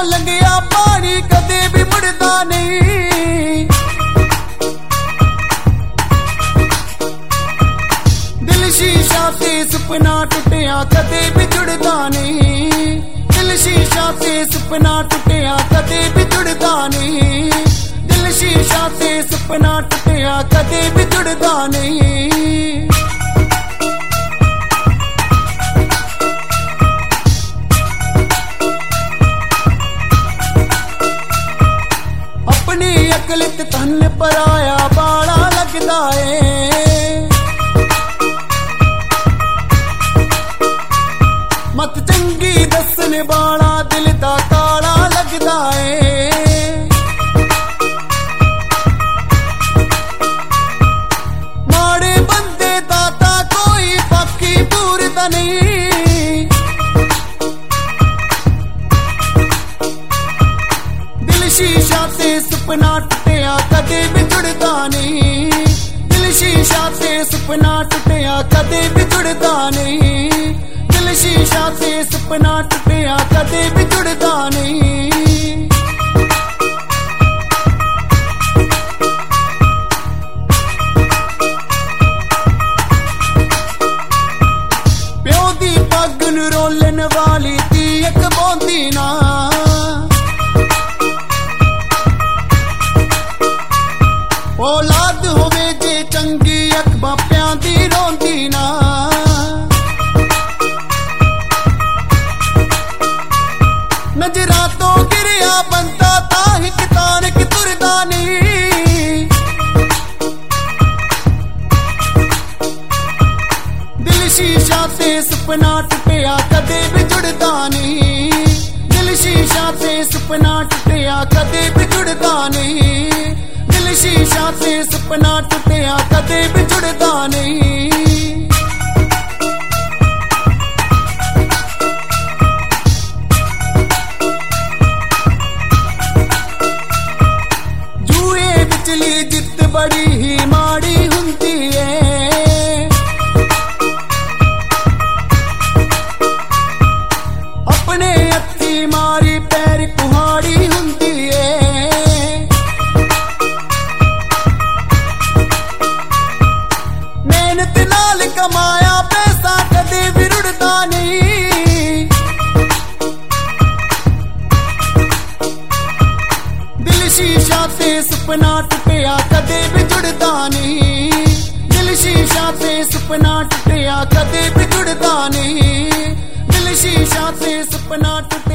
लंघिया पानी कदे भी मुड़दा नहीं। दिल शीशा से सुपना टुटिया कदे भी जुड़दा नहीं। दिल शीशा से सुपना टुटिया कदे भी जुड़दा नहीं। दिल शीशा से सुपना टुटिया कदे भी जुड़दा नहीं। अपनी अकलित तन पर आया बाड़ा लगदा है। मत चंगी दसन बाड़ा दिल दा काला लगदा है। माड़े बंदे दाता कोई बाकी पूरदा नहीं। दिल शीशा से सुपना टुटिया कदे भी जुड़दा नहीं। दिल शीशा से सुपना टुटिया कदे भी जुड़दा नहीं। दिल शीशा से सुपना टुटिया कदे भी जुड़दा नहीं। प्यो दी पग नूं रोलन वाली धी इक बोंदी ना। औलाद होवे जे चंगी अख मापियां दी रोंदी ना। नजरा तो गिरिया बंदा ताही कितान की तुरदा नहीं। दिल शीशा से सुपना टुटिया कदे भी जुड़दा नहीं। दिल शीशा से सुपना टुटिया कदे भी जुड़दा नहीं। दिल शीशा से सुपना टुटिया कदे भी जुड़दा नहीं। जुए बिचली जित बड़ी ही माड़ी हुंदी है। अपने हत्थी मारी पैर कुहाड़ी हुंदी है। मेहनत नाल कमाया पैसा कदे भी रुड़दा नहीं। दिल शीशा से सुपना टुटिया कदे भी जुड़दा नहीं। दिल शीशा से सुपना टुटिया कदे भी जुड़दा नहीं। दिल शीशा से सुपना टुटिया